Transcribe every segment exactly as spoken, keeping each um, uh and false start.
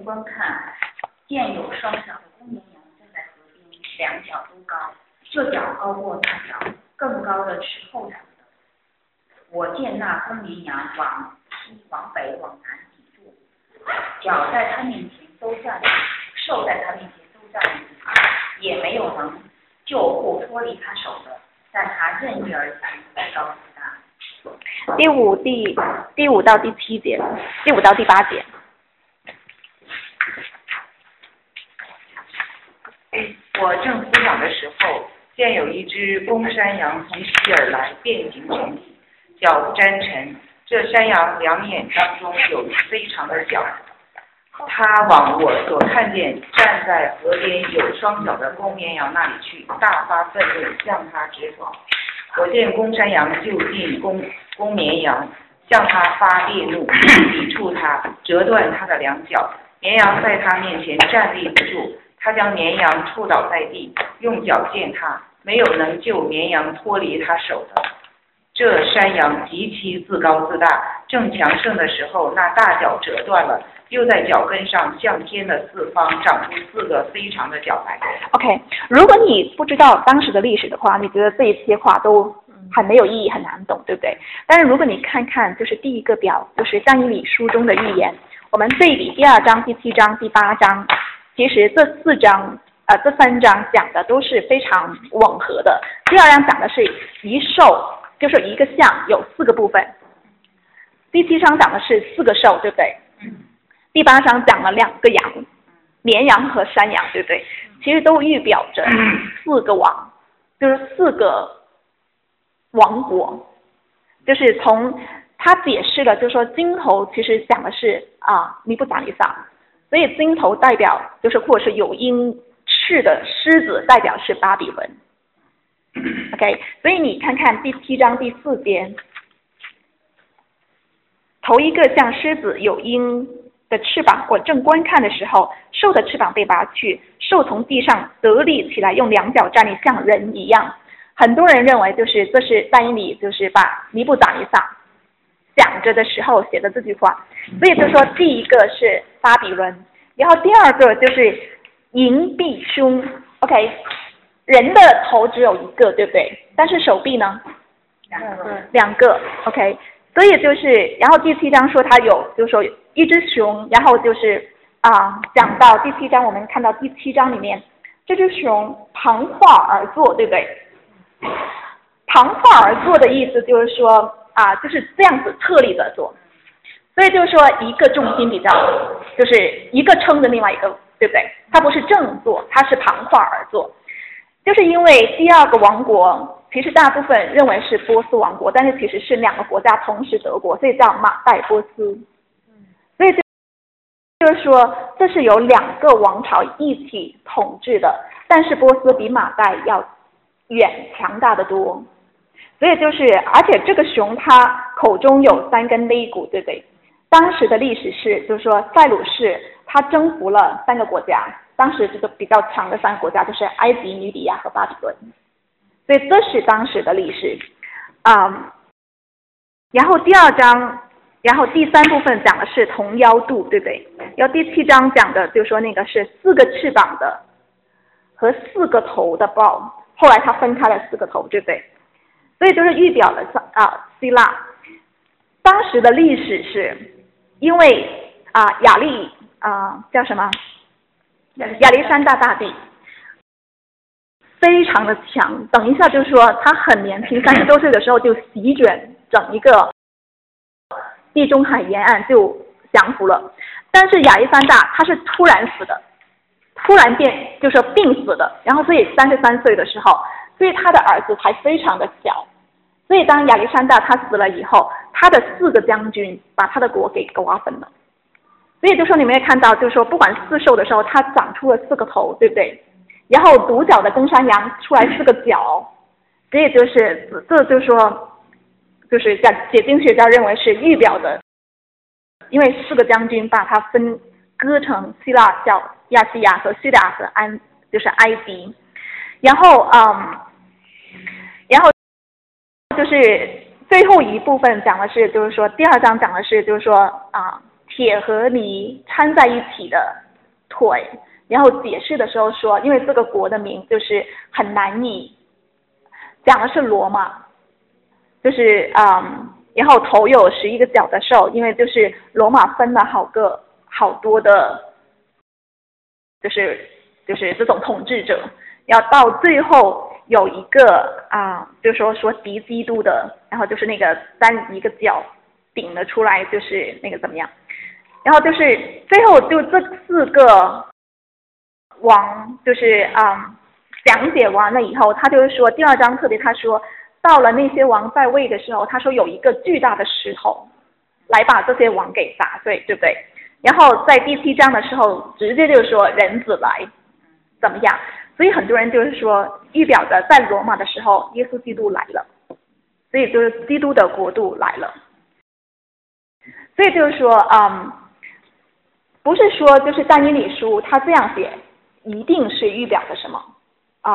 观看，见有双小的公绵羊站在河边，两脚都高，这脚高过那脚，更高的是后长的。我见那公绵羊往西、往北、往南抵住，脚在他面前都站立，兽在他面前都站立，也没有能救或脱离他手的，但他任意而行，自高自大。 第五、第第五到第七节，第五到第八节。 我正思想的时候，见有一只公山羊从西而来，遍行全体，脚不沾尘。这山羊两眼当中有非常的角。他往我所看见站在河边有双脚的公绵羊那里去，大发愤怒，向他直跑。我见公山羊就近公公绵羊，向他发烈怒，抵触他，折断他的两脚。绵羊在他面前站立不住，他将绵羊触倒在地，用脚践他，没有能救绵羊脱离他手的。这山羊极其自高自大，正强盛的时候，那大脚折断了，又在脚跟上向天的四方长出四个非常的脚来。 OK， 如果你不知道当时的历史的话，你觉得这一些话都很没有意义，很难懂，对不对？但是如果你看看就是第一个表，就是但以理书中的预言，我们对比第二章、第七章、第八章，其实这四章呃这三章讲的都是非常吻合的。第二章讲的是一兽，就是一个象有四个部分，第七章讲的是四个兽，对不对？第八章讲了两个羊，绵羊和山羊，对不对？其实都预表着四个王，就是四个王国，就是从他解释了，就是说金头其实讲的是啊尼布甲尼撒，所以金头代表就是或者是有鹰翅的狮子，代表是巴比伦。OK， 所以你看看第七章第四节，头一个像狮子有鹰的翅膀，我正观看的时候，兽的翅膀被拔去，兽从地上得立起来，用两脚站立，像人一样。很多人认为就是这是但以理就是把尼布甲尼撒想着的时候写的这句话，所以就说第一个是巴比伦，然后第二个就是银臂凶。 OK， 人的头只有一个，对不对？但是手臂呢？ 两个。 两个 OK， 所以就是，然后第七章说他有，就是说一只熊，然后就是啊，讲到第七章，我们看到第七章里面，这只熊盘化而坐，对不对？盘化而坐的意思就是说啊，就是这样子侧立着坐，所以就是说一个重心比较，就是一个撑着另外一个，对不对？它不是正坐，它是盘化而坐，就是因为第二个王国。其实大部分认为是波斯王国，但是其实是两个国家同时得国，所以叫马代波斯。所以就是说，这是有两个王朝一起统治的，但是波斯比马代要远强大的多。所以就是，而且这个熊它口中有三根肋骨，对不对？当时的历史是，就是说塞鲁士他征服了三个国家，当时这个比较强的三个国家就是埃及、尼底亚和巴比伦。所以这是当时的历史，嗯，然后第二章，然后第三部分讲的是同腰肚，对不对？然后第七章讲的就是说那个是四个翅膀的和四个头的豹，后来它分开了四个头，对不对？所以就是预表了啊希腊，当时的历史是因为啊亚历啊叫什么亚历山大大帝。非常的强，等一下就是说他很年轻，三十多岁的时候就席卷整一个地中海沿岸就降服了。但是亚历山大他是突然死的，突然变就是说病死的，然后所以三十三岁的时候，所以他的儿子还非常的小，所以当亚历山大他死了以后，他的四个将军把他的国给瓜分了。所以就说你们也看到，就是说不管四兽的时候，他长出了四个头，对不对？然后独角的公山羊出来四个角，所以就是这就是说，就是在解经学家认为是预表的，因为四个将军把它分割成希腊叫亚细亚和叙利亚和安就是埃及，然后嗯，然后就是最后一部分讲的是就是说第二章讲的是就是说啊铁和泥掺在一起的腿，然后解释的时候说，因为这个国的名就是很难以，讲的是罗马，就是嗯，然后头有十一个角的兽，因为就是罗马分了好个好多的，就是就是这种统治者，要到最后有一个啊、呃，就是说说敌基督的，然后就是那个单一个角顶了出来，就是那个怎么样？然后就是最后就这四个王，就是啊、嗯、讲解完了以后，他就是说第二章特别他说，到了那些王在位的时候，他说有一个巨大的石头来把这些王给砸碎，对不对？然后在第七章的时候，直接就是说人子来怎么样？所以很多人就是说预表着在罗马的时候，耶稣基督来了，所以就是基督的国度来了。所以就是说，嗯，不是说就是但以理书他这样写一定是预表的什么啊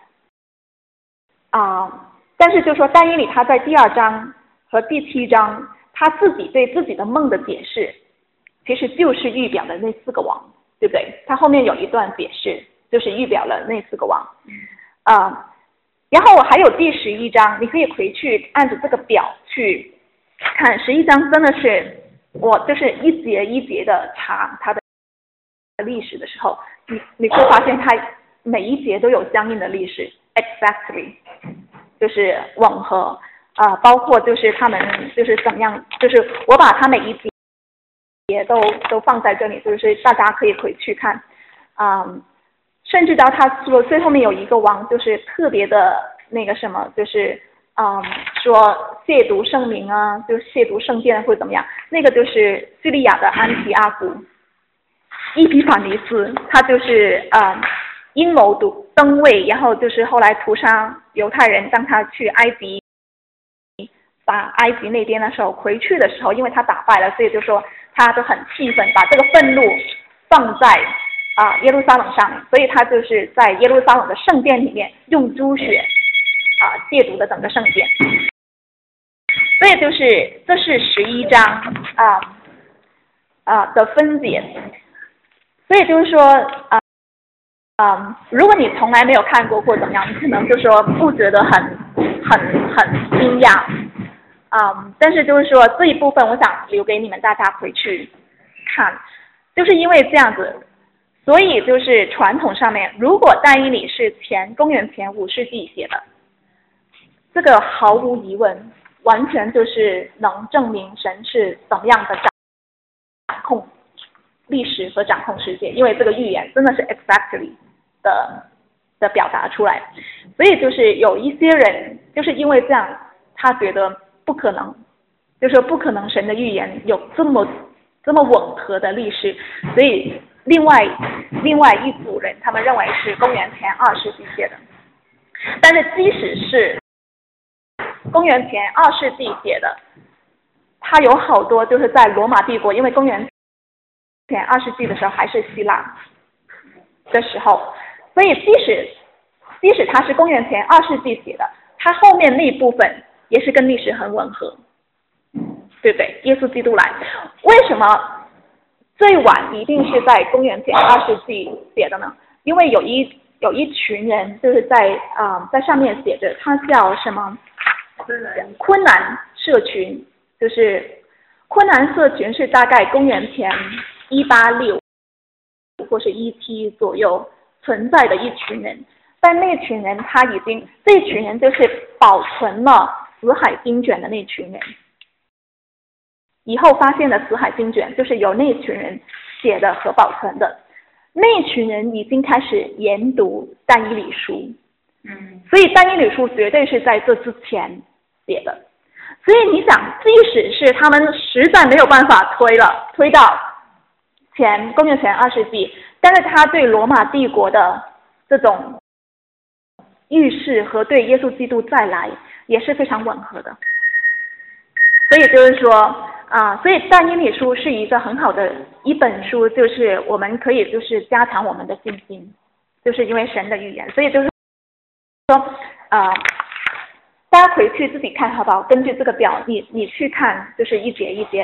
啊、嗯嗯，但是就是说但以理他在第二章和第七章他自己对自己的梦的解释，其实就是预表的那四个王，对不对？他后面有一段解释，就是预表了那四个王啊、嗯。然后还有第十一章，你可以回去按照这个表去看，十一章真的是我就是一节一节的查它的历史的时候，你你会发现它每一节都有相应的历史 ，exactly， 就是吻合啊、呃，包括就是他们就是怎么样，就是我把它每一节也都都放在这里，就是大家可以回去看，嗯，甚至到他说最后面有一个王，就是特别的那个什么，就是嗯说亵渎圣名啊，就亵渎圣殿或者怎么样，那个就是叙利亚的安提阿古伊皮法尼斯，他就是嗯阴谋独登位，然后就是后来屠杀犹太人，让他去埃及。把埃及那边的时候回去的时候，因为他打败了，所以就说他都很气愤，把这个愤怒放在啊、呃、耶路撒冷上面，所以他就是在耶路撒冷的圣殿里面用猪血啊、呃、亵渎的整个圣殿。所以就是这是十一章啊啊、呃呃、的分解。所以就是说啊啊、呃，如果你从来没有看过或怎么样，你可能就说不觉得很很很惊讶。嗯，但是就是说这一部分我想留给你们大家回去看，就是因为这样子，所以就是传统上面，如果但以理是前公元前五世纪写的，这个毫无疑问，完全就是能证明神是怎么样的掌控历史和掌控世界，因为这个预言真的是 exactly 的的表达出来，所以就是有一些人就是因为这样，他觉得不可能，就是说不可能神的预言有这么这么吻合的历史，所以另外另外一组人他们认为是公元前二世纪写的，但是即使是公元前二世纪写的，它有好多就是在罗马帝国，因为公元前二世纪的时候还是希腊的时候，所以即使即使它是公元前二世纪写的，它后面那一部分也是跟历史很吻合，对不对？耶稣基督来，为什么最晚一定是在公元前二世纪写的呢？因为有一有一群人就是在啊、呃、在上面写着，他叫什么？昆南社群，就是昆南社群是大概公元前一八六或是一七左右存在的一群人，但那群人他已经这群人就是保存了死海经卷的那群人，以后发现的死海经卷就是由那群人写的和保存的，那群人已经开始研读但以理书，嗯，所以但以理书绝对是在这之前写的，所以你想，即使是他们实在没有办法推了，推到前公元前二世纪，但是他对罗马帝国的这种预示和对耶稣基督再来也是非常吻合的，所以就是说啊、呃，所以但以理书是一个很好的一本书，就是我们可以就是加强我们的信心，就是因为神的预言，所以就是说啊。呃大家回去自己看好不好？根据这个表，你你去看，就是一节一节。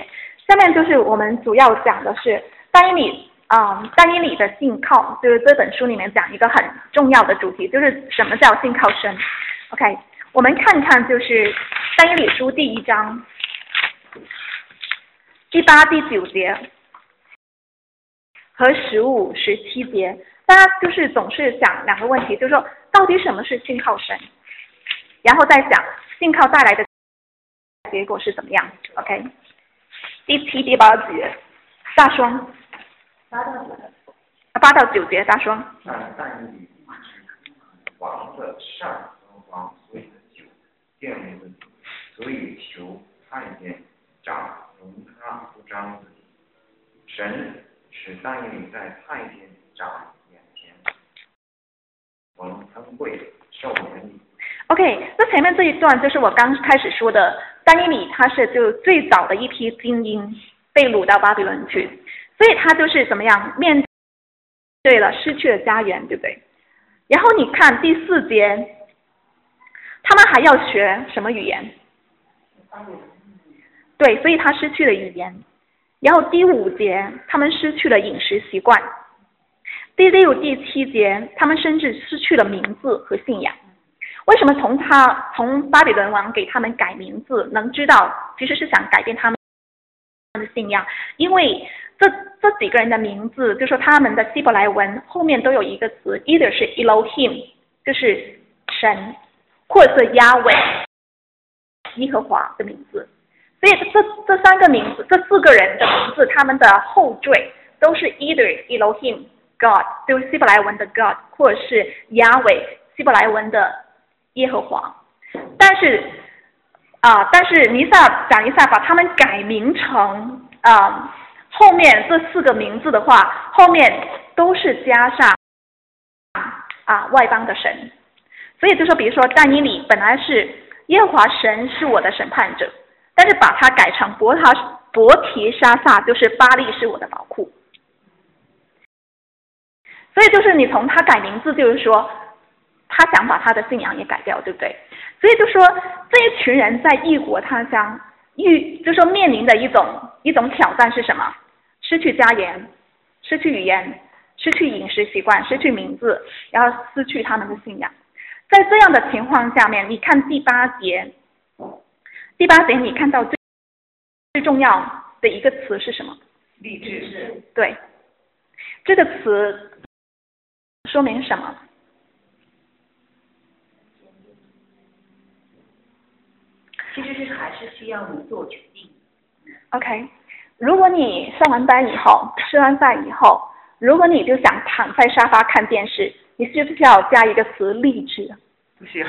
下面就是我们主要讲的是但以理啊、嗯，但以理的信靠，就是这本书里面讲一个很重要的主题，就是什么叫信靠神。OK， 我们看看就是但以理书第一章第八、第九节和十五、十七节，大家就是总是想两个问题，就是说到底什么是信靠神，然后再想信靠带来的结果是怎么样。OK， 第七、第八节，大双。 八到九， 八到九节，大双。 但但以理王的善和王所以的酒玷污了你，所以求太监长容他不彰自己。神使但以理在太监长眼前蒙恩惠，受人礼。 OK， 那前面这一段就是我刚开始说的，但以理他是就最早的一批精英被掳到巴比伦去，所以他就是怎么样面对了失去了家园，对不对？然后你看第四节，他们还要学什么语言？对，所以他失去了语言。然后第五节，他们失去了饮食习惯。第六、第七节，他们甚至失去了名字和信仰。为什么从他从巴比伦王给他们改名字，能知道其实是想改变他们的信仰？因为这这几个人的名字，就说他们的希伯来文后面都有一个词 ，either 是 Elohim， 就是神，或者是 Yahweh， 耶和华的名字。所以这这三个名字，这四个人的名字，他们的后缀都是 either Elohim God， 就是希伯来文的 God， 或者是 Yahweh 希伯来文的耶和华。但是啊、呃，但是尼撒讲一下，把他们改名成啊、呃、后面这四个名字的话，后面都是加上啊、呃、外邦的神。所以就说，比如说但以理本来是耶和华神是我的审判者。但是把它改成伯他伯提沙撒，就是巴力是我的宝库。所以就是你从他改名字，就是说他想把他的信仰也改掉，对不对？所以就说这一群人在异国他乡，遇就说面临的一种一种挑战是什么？失去家园，失去语言，失去饮食习惯，失去名字，然后失去他们的信仰。在这样的情况下面，你看第八节。第八节你看到最最重要的一个词是什么？ 立志。 对，这个词说明什么？ 其实是还是需要你做决定。 OK， 如果你上完班以后，吃完饭以后，如果你就想躺在沙发看电视，你需不需要加一个词励志？ 不需要。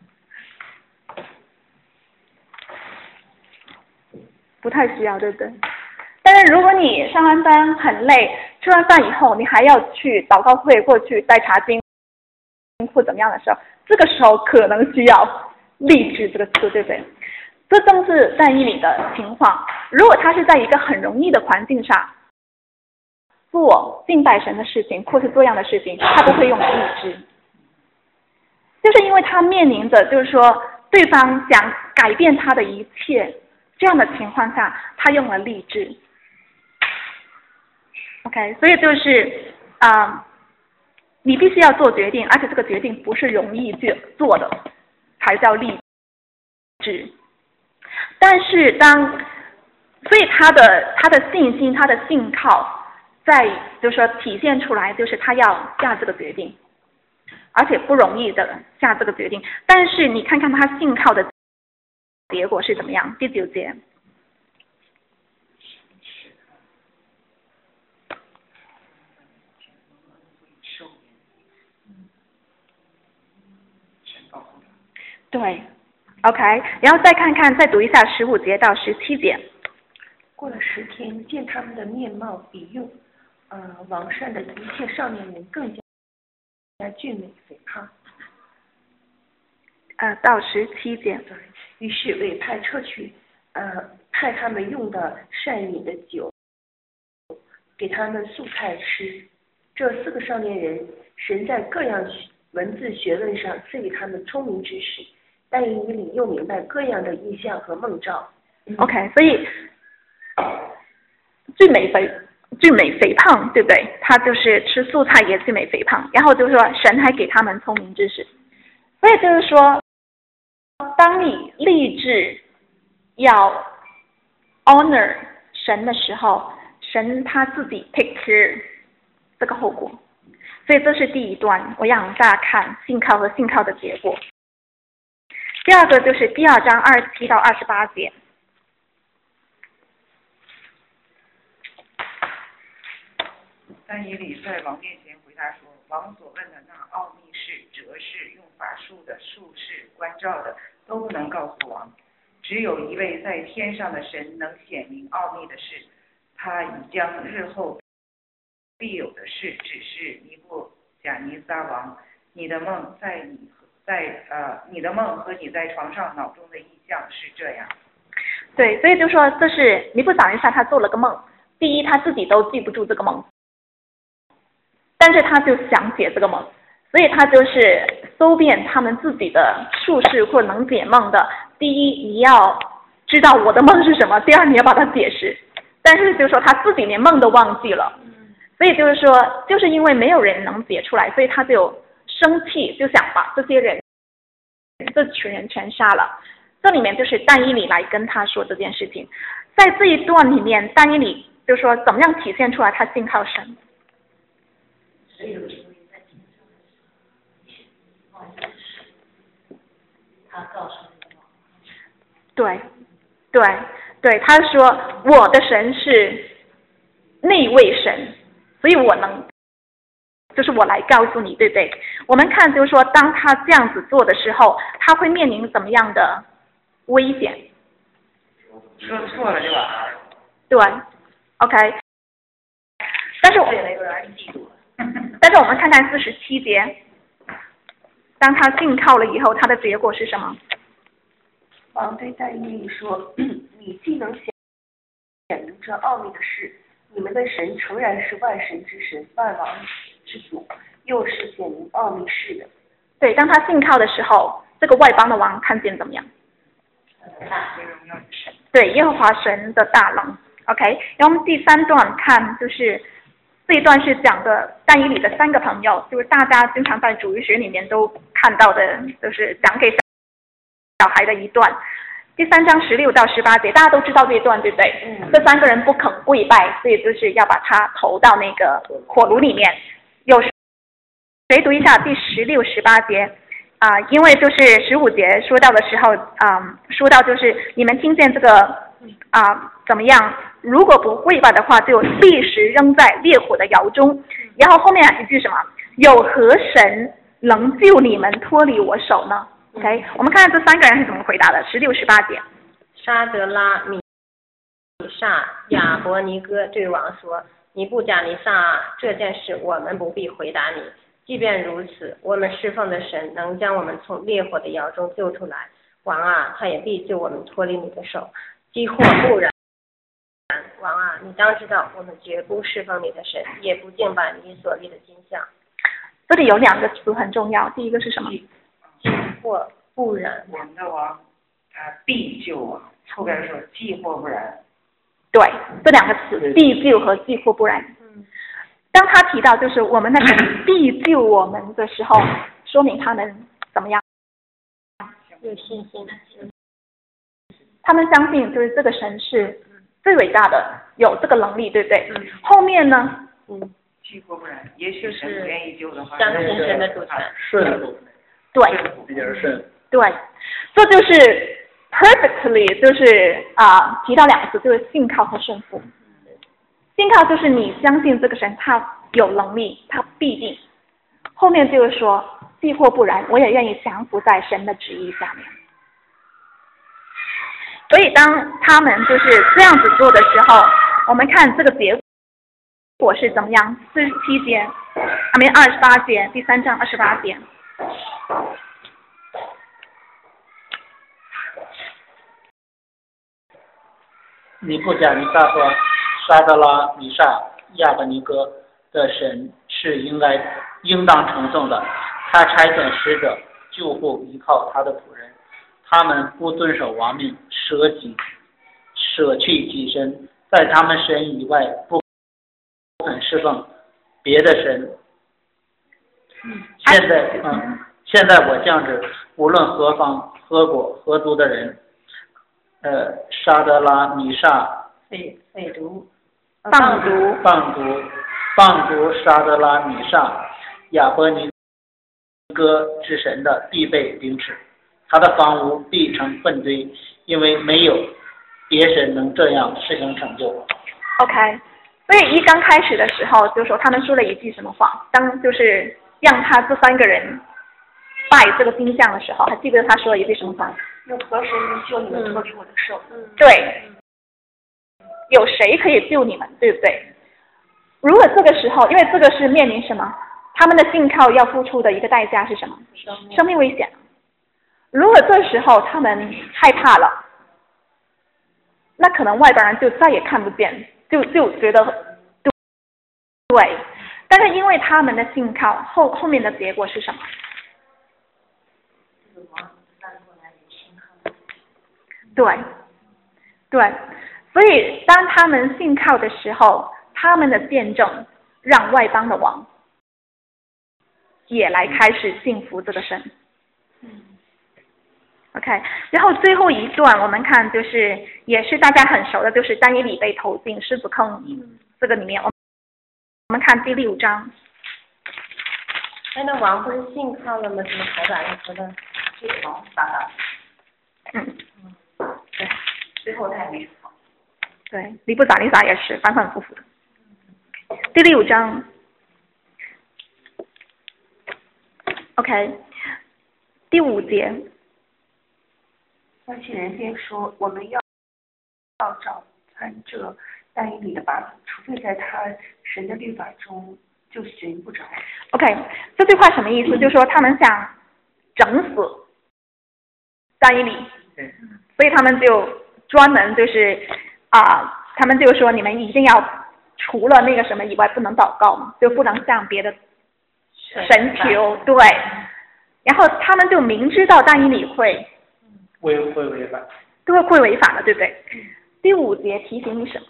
不太需要，对不对？但是如果你上完班很累，吃完饭以后你还要去祷告会或去带查经或怎么样的时候，这个时候可能需要励志这个词，对不对？这正是但以理的情况。如果他是在一个很容易的环境上做敬拜神的事情或是做样的事情，他不会用励志，就是因为他面临着就是说对方想改变他的一切。这样的情况下，他用了励志。OK， 所以就是啊、呃，你必须要做决定，而且这个决定不是容易去做的，才叫励志。但是当，所以他的他的信心，他的信靠，在就是说体现出来，就是他要下这个决定，而且不容易的下这个决定。但是你看看他信靠的结果是怎么样？第九节，对 ，OK， 然后再看看，再读一下十五节到十七节。 过了十天，见他们的面貌比用呃王善的一切少年人更加俊美肥胖。 呃，到十七节。 于是委派撤去，呃，派他们用的善饮的酒，给他们素菜吃。这四个少年人，神在各样文字学问上赐予他们聪明知识，但以理又明白各样的意象和梦兆。 OK， 所以最美肥最美肥胖，对不对？他就是吃素菜也最美肥胖，然后就是说神还给他们聪明知识，所以就是说，当你立志要 honor 神的时候，神他自己 take care 这个后果。所以这是第一段，我让大家看信靠和信靠的结果。第二个就是第二章二十七到二十八节。 但以理在王面前回答说：“王所问的那奥秘事、哲事、用法术的、术士、关照的，都不能告诉王。只有一位在天上的神能显明奥秘的事，他已将日后必有的事指示尼布甲尼撒王。你的梦在你在呃，你的梦和你在床上脑中的意象是这样。” 对，所以就说这是尼布甲尼撒他做了个梦，第一他自己都记不住这个梦，但是他就想解这个梦，所以他就是搜遍他们自己的术士或能解梦的。第一，你要知道我的梦是什么；第二，你要把它解释。但是就是说他自己连梦都忘记了，所以就是说，就是因为没有人能解出来，所以他就生气，就想把这些人、这群人全杀了。这里面就是但以理来跟他说这件事情，在这一段里面，但以理就说怎么样体现出来他信靠神。 他告诉你， 对，对，对，他说我的神是那位神，所以我能，就是我来告诉你，对不对？我们看就是说，当他这样子做的时候，他会面临怎么样的危险？ 说错了就完了。 对 ，OK。但是我但是我们看看四十七节，当他信靠了以后，他的结果是什么？ 王对但以理说：“你既能显明这奥秘的事，你们的神诚然是万神之神、万王之主，又是显明奥秘事的。” 对，当他信靠的时候，这个外邦的王看见怎么样？对，耶和华神的大能。OK， 然后我们第三段看，就是这一段是讲的但以理的三个朋友，就是大家经常在主日学里面都看到的，就是讲给小孩的一段。第三章十六到十八节，大家都知道这一段，对不对？嗯。这三个人不肯跪拜，所以就是要把他投到那个火炉里面。有谁读一下第十六、十八节？啊、呃，因为就是十五节说到的时候，啊、呃，说到就是你们听见这个啊、呃、怎么样？如果不跪拜的话，就立时扔在烈火的窑中。然后后面一句什么？有何神能救你们脱离我手呢？ OK， 我们看看这三个人是怎么回答的。十六、十八节。 沙德拉、米煞、亚伯尼哥对王说：“尼布甲尼撒，这件事我们不必回答你。即便如此，我们侍奉的神能将我们从烈火的窑中救出来。王啊，他也必救我们脱离你的手。几或不然，王啊，你当知道，我们绝不侍奉你的神，也不敬拜你所立的金像。” 这里有两个词很重要，第一个是什么？ 既或不然， 我们的王他必救我，后边说既或不然。 对，这两个词必救和既或不然。 嗯， 当他提到就是我们的神必救我们的时候，说明他们怎么样？ 有信心。 他们相信就是这个神是最伟大的，有这个能力，对不对？ 嗯。 后面呢？ 嗯， 既或不然，也许神不愿意救的话， 相信神的主权。 顺服。 对。 比较顺。 对，这就是 perfectly 就是啊、呃、提到两个词，就是信靠和顺服。信靠就是你相信这个神他有能力，他必定。后面就是说既或不然，我也愿意降服在神的旨意下面。所以当他们就是这样子做的时候，我们看这个结果是怎么样？四十七节，还没二十八节，第三章二十八节。 尼布甲尼撒和沙德拉、米煞、亚伯尼哥的神是应该应当称颂的，他差遣使者救护依靠他的仆人，他们不遵守王命，舍己舍去己身， 在他们神以外不肯侍奉别的神。现在，嗯，现在我降旨，无论何方、何国、何族的人，呃，沙德拉、米沙、 废废族、 放逐、 放逐、放逐沙德拉、米沙、亚伯尼哥之神的必被凌迟，他的房屋必成粪堆，因为没有别神能这样实行成就。 OK， 所以一刚开始的时候就说他们说了一句什么话？当就是让他这三个人拜这个金像的时候，还记得他说了一句什么话？ 用何神能救你们脱离我的手？ 对，有谁可以救你们，对不对？如果这个时候，因为这个是面临什么？他们的信靠要付出的一个代价是什么？生命危险。如果这时候他们害怕了，那可能外邦人就再也看不见，就就觉得对。但是因为他们的信靠，后后面的结果是什么？对，对，所以当他们信靠的时候，他们的见证让外邦的王也来开始信服这个神。OK， 然后最后一段我们看就是也是大家很熟的，就是但以理被投进狮子坑这个里面。我们看第六章。 哎，那王不是信靠了吗？怎么还把他说的这个王打打？ 嗯， 对，最后他也没跑。 对，尼布甲尼撒也是反反复复的。第六章 ，OK， 第五节。 那些人便说：“我们要要找参这但以理的把柄，除非在他神的律法中就寻不着。” OK， 这句话什么意思？就是说他们想整死但以理，所以他们就专门就是啊、呃，他们就说你们一定要除了那个什么以外不能祷告嘛，就不能向别的神求，对。然后他们就明知道但以理会。 会会违反， 都会会违反的，对不对？嗯、第五节提醒你什么？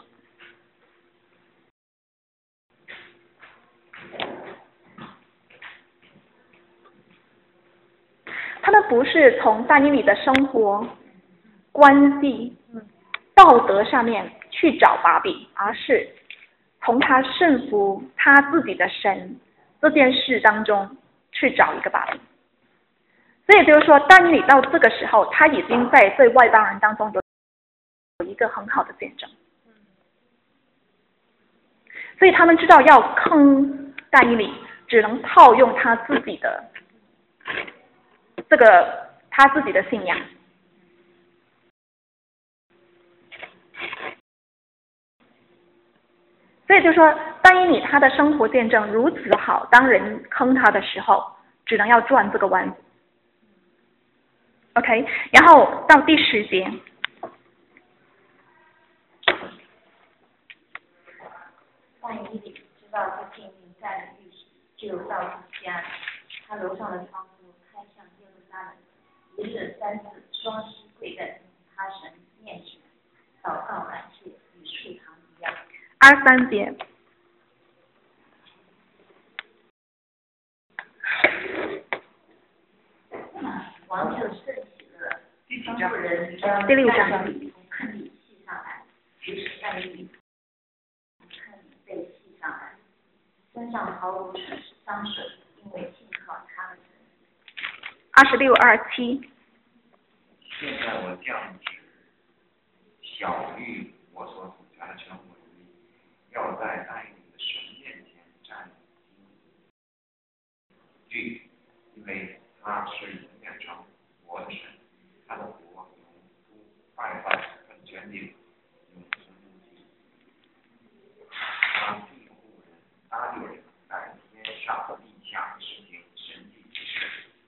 他们不是从但以理的生活、关系、道德上面去找把柄，而是从他顺服他自己的神这件事当中去找一个把柄。所以就是说，但以理到这个时候，他已经在这外邦人当中有有一个很好的见证。所以他们知道要坑但以理，只能套用他自己的这个他自己的信仰。所以就是说，但以理他的生活见证如此好，当人坑他的时候，只能要转这个弯子。OK， 然后到第十节， 但以理知道这禁令在预习，就到自家，他楼上的窗户开向耶路撒冷，一日三次双膝跪在他神面前，祷告感谢，与素常一样。 二十三节。 王就甚喜乐，帮助人将第六章坑里系上来，于是但以理坑里被系上来，身上毫无伤损，因为信靠他的神。 二十六、二十七。 现在我降旨，小谕我所属家的全会，要在但以理的神面前站立，因为他是永远成我的神，他的国永不败坏，跟权力永存不息。他庇护人、搭救人，在天上地下实行神迹之事。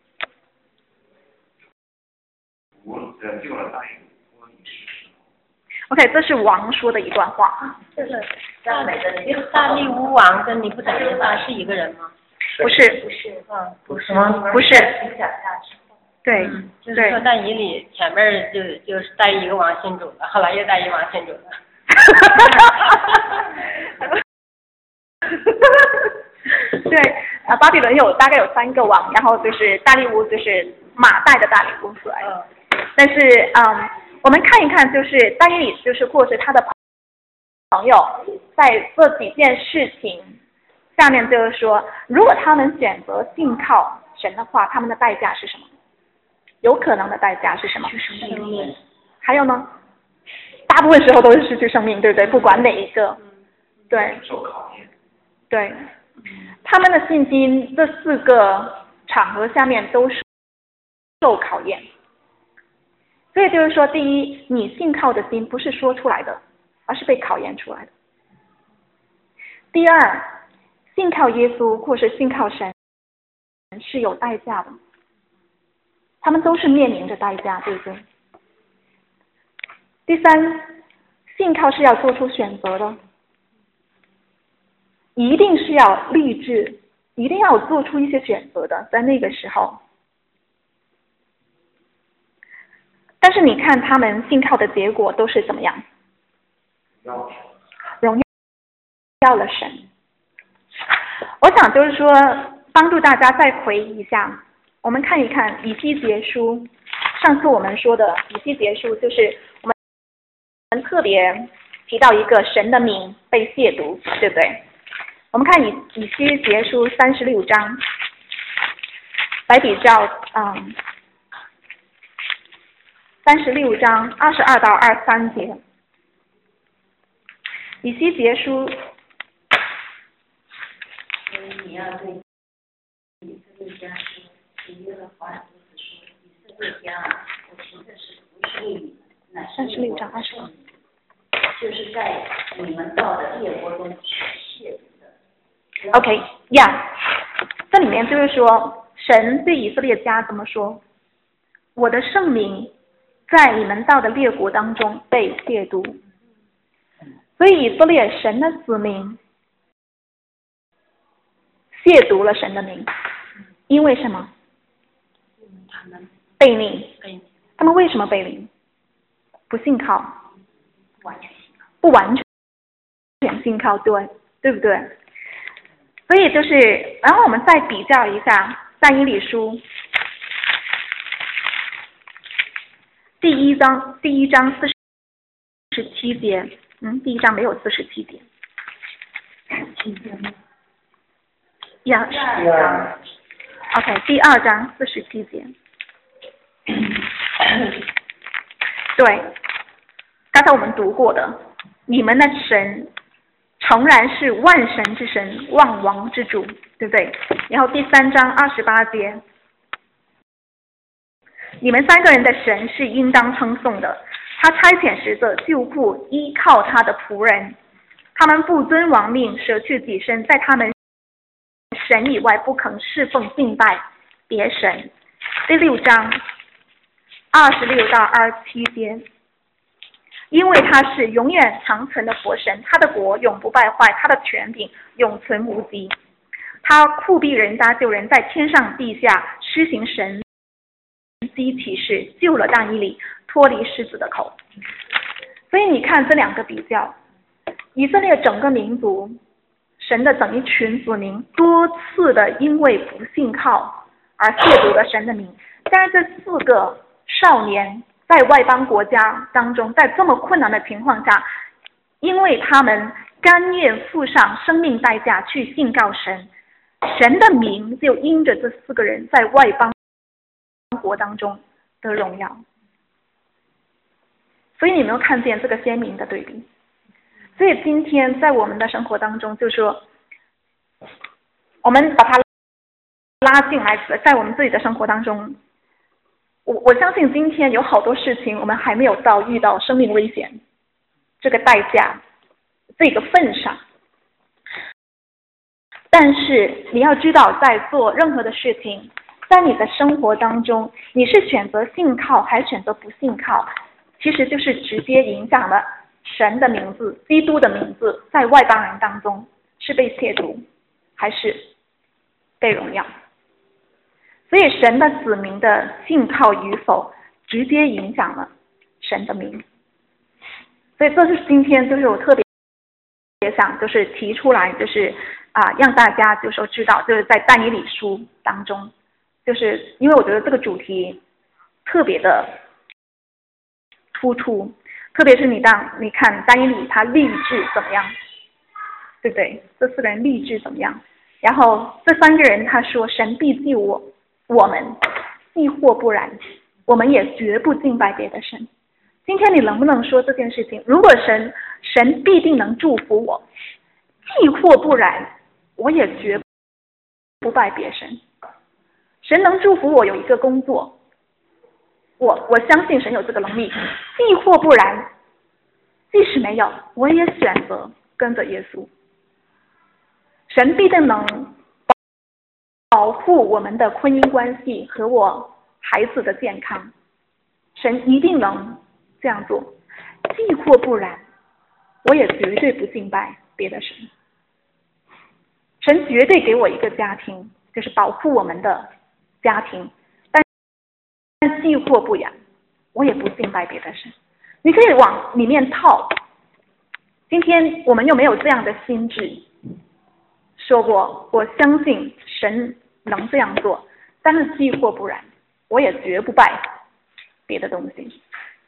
我拯救了但以理脱离世上。 OK， 这是王说的一段话。 这是大美的那个大利乌王跟尼布甲尼撒是一个人吗？ 不是， 不是，嗯， 不是吗？ 不是。对， 嗯、就是说但以理前面就就是带一个王信主了，后来又带一王信主了。 对，啊，巴比伦有大概有三个王，然后就是大利乌就是马代的大利乌出来的。但是，嗯，我们看一看，就是但以理就是或者他的朋友在做几件事情，下面就是说，如果他们选择信靠神的话，他们的代价是什么？有可能的代价是什么？ 生命。 还有呢？大部分时候都是失去生命，对不对？不管哪一个，对。 受考验。 对，他们的信心这四个场合下面都是受考验。所以就是说，第一，你信靠的心不是说出来的，而是被考验出来的。第二，信靠耶稣或是信靠神是有代价的，他们都是面临着代价，对不对？第三，信靠是要做出选择的，一定是要立志，一定要做出一些选择的，在那个时候。但是你看他们信靠的结果都是怎么样？荣耀了神。我想就是说，帮助大家再回忆一下，我们看一看以西结书。上次我们说的以西结书，就是我们我们特别提到一个神的名被亵渎，对不对？我们看以以西结书三十六章，来比较，嗯，三十六章二十二到二十三节，以西结书。 所以你要对以色列家说，是耶和华如此说：以色列家啊，我行的是不是为你们，乃是为我的圣名，就是在你们到的列国中亵渎的。 OK， 呀、yeah. 这里面就是说，神对以色列家怎么说？我的圣名在你们到的列国当中被亵渎，所以以色列神的子民亵渎了神的名，因为什么？ 他们悖逆。 悖逆。 他们为什么悖逆？不信靠。 不完全信靠。 不完全信靠，对，对不对？所以就是，然后我们再比较一下但以理书第一章，第一章四十七节，嗯，第一章没有四十七节。呀， 第二 OK， 第二章四十七节。对，刚才我们读过的，你们的神诚然是万神之神，万王之主，对不对？然后第三章二十八节，你们三个人的神是应当称颂的，他差遣使者救护依靠他的仆人，他们不遵王命，舍去己身，在他们神以外不肯侍奉敬拜别神。第六章二十六到二十七节，因为他是永远长存的活神，他的国永不败坏，他的权柄永存无极。他酷毙人搭救人，在天上地下施行神迹奇事，救了但以理，脱离狮子的口。所以你看这两个比较，以色列整个民族，神的整一群子民多次的因为不信靠而亵渎了神的名。但是这四个少年在外邦国家当中，在这么困难的情况下，因为他们甘愿付上生命代价去信靠神，神的名就因着这四个人在外邦国当中的荣耀。所以你没有看见这个鲜明的对比。所以今天在我们的生活当中，就是说我们把它拉进来，在我们自己的生活当中，我我相信今天有好多事情我们还没有到遇到生命危险这个代价这个份上，但是你要知道，在做任何的事情，在你的生活当中，你是选择信靠还是选择不信靠，其实就是直接影响了神的名字，基督的名字在外邦人当中是被亵渎还是被荣耀。所以神的子民的信靠与否直接影响了神的名。 所以这是今天就是我特别也想就是提出来，就是啊、呃、让大家就说知道，就是在但以理书当中，就是因为我觉得这个主题特别的突出，特别是你当你看但以理他立志怎么样，对不对？这四个人立志怎么样？然后这三个人他说神必救我我们，亦或不然，我们也绝不敬拜别的神。今天你能不能说这件事情？如果神神必定能祝福我，亦或不然，我也绝不拜别神。神能祝福我有一个工作，我我相信神有这个能力。亦或不然，即使没有，我也选择跟着耶稣。神必定能保护我们的婚姻关系和我孩子的健康，神一定能这样做。亦或不然，我也绝对不敬拜别的神。神绝对给我一个家庭，就是保护我们的家庭，但但亦或不然，我也不敬拜别的神。你可以往里面套，今天我们又没有这样的心智，说过我相信神能这样做，但是亦或不然，我也绝不拜别的东西。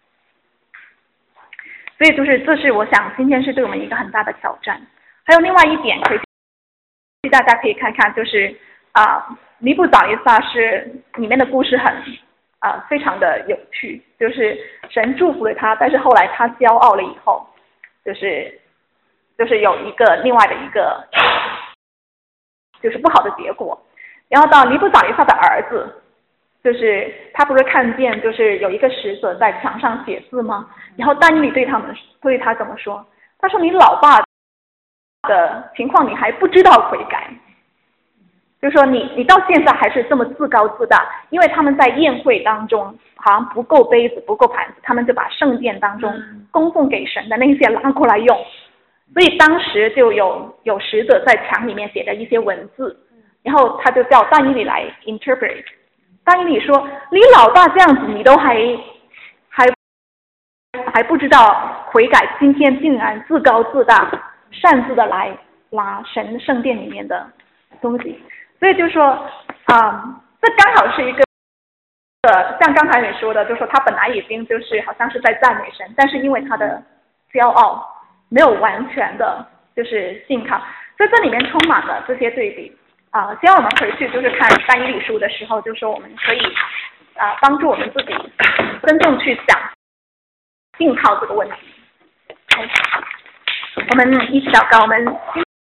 所以就是这是我想今天是对我们一个很大的挑战。还有另外一点可以大家可以看看，就是啊、呃，尼布甲尼撒是里面的故事很啊、呃、非常的有趣，就是神祝福了他，但是后来他骄傲了以后，就是就是有一个另外的一个就是不好的结果。然后到尼布甲尼撒的儿子，就是他不是看见就是有一个使者在墙上写字吗？然后但以理对他们对他怎么说？他说你老爸的情况你还不知道悔改，就是说你你到现在还是这么自高自大。因为他们在宴会当中好像不够杯子不够盘子，他们就把圣殿当中供奉给神的那些拉过来用，所以当时就有有使者在墙里面写的一些文字，然后他就叫但以理来 interpret。 但以理说你老爸这样子你都还还还不知道悔改，今天竟然自高自大擅自的来拿神圣殿里面的东西。所以就说啊、嗯，这刚好是一个呃，像刚才你说的，就说他本来已经就是好像是在赞美神，但是因为他的骄傲没有完全的就是信靠，所以这里面充满了这些对比啊、呃。希望我们回去就是看但以理书的时候，就说我们可以啊、呃、帮助我们自己真正去想信靠这个问题。好，我们一起祷告，我们